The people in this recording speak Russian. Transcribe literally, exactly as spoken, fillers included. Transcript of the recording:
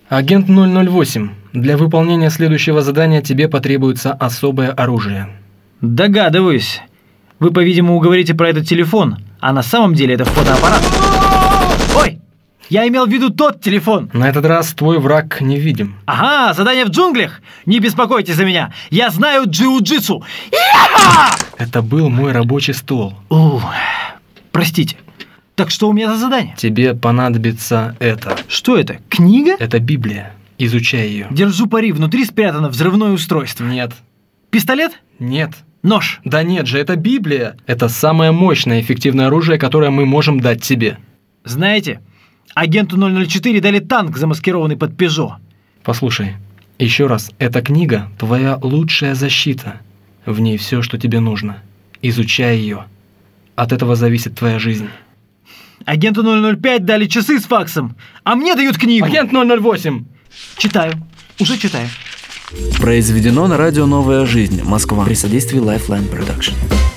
Агент ноль ноль восемь, для выполнения следующего задания тебе потребуется особое оружие. Догадываюсь. Вы, по-видимому, говорите про этот телефон, а на самом деле это фотоаппарат. Ой, я имел в виду тот телефон. На этот раз твой враг невидим. Ага, задание в джунглях. Не беспокойтесь за меня. Я знаю джиу-джитсу. Я! Это был мой рабочий стол. О, простите. Так что у меня за задание? Тебе понадобится это. Что это? Книга? Это Библия. Изучай ее. Держу пари, внутри спрятано взрывное устройство. Нет. Пистолет? Нет. Нож? Да нет же, это Библия. Это самое мощное эффективное оружие, которое мы можем дать тебе. Знаете, агенту ноль ноль четыре дали танк, замаскированный под Пежо. Послушай, еще раз, эта книга – твоя лучшая защита. В ней все, что тебе нужно. Изучай ее. От этого зависит твоя жизнь. Агенту ноль ноль пять дали часы с факсом, а мне дают книгу. Агент ноль ноль восемь. Читаю. Уже читаю. Произведено на радио «Новая жизнь», Москва, при содействии Lifeline Production.